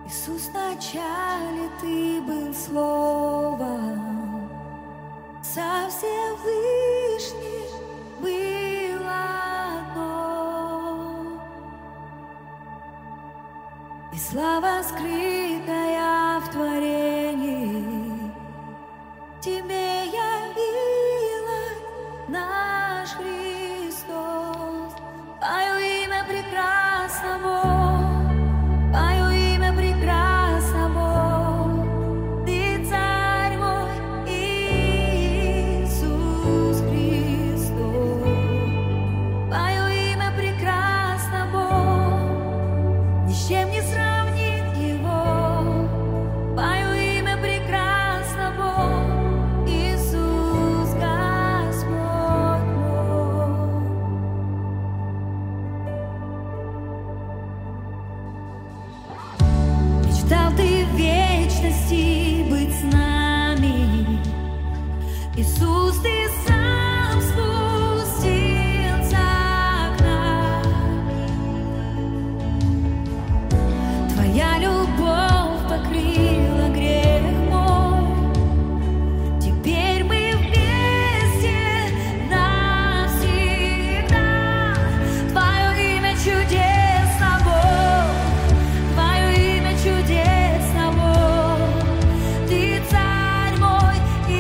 Иисус, вначале Ты был Словом, со Всевышним было одно, и слава, скрытая в творении, Тебе явилась наш Христос. Твое имя прекрасно, Бог, Твое имя прекрасно, Бог, Ты царь мой, Иисус Христос. Твое имя прекрасно, Бог, ни с чем не сравнит Его. Твое имя прекрасно, Бог, Иисус Господь мой. Мечтал Ты в вечности быть с нами, Иисус, Ты сам спустился к нам. Твоя любовь покрыла грех мой, теперь мы вместе навсегда. Твое имя чудесно, Бог, Твое имя чудесно, Бог, Ты царь мой,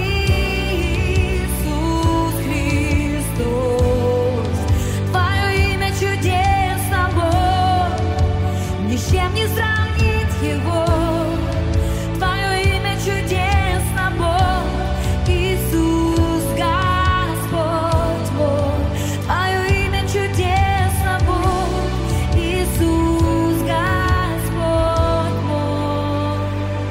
Иисус Христос. Твое имя чудесно, Бог, ни с чем не сравнит Его. Твое имя чудесно, Бог, Иисус Господь мой. Твое имя чудесно, Бог, Иисус Господь мой.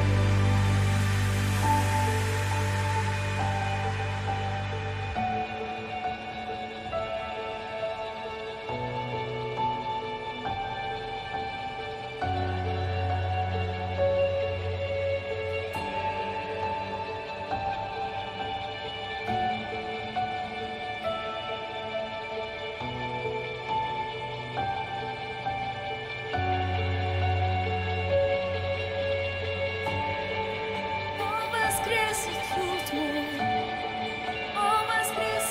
О, воскрес Иисус мой, о, воскрес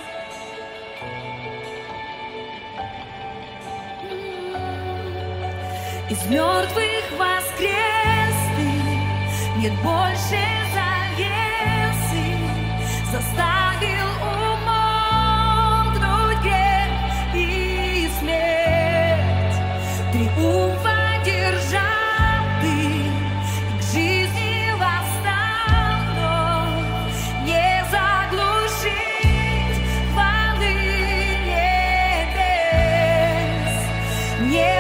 Иисус. Из мертвых воскрес Ты, нет больше завесы, заставил умолкнуть грех и смерть. Триумфа держал Ты, и к жизни восстал вновь, не заглушить хвалы небес, не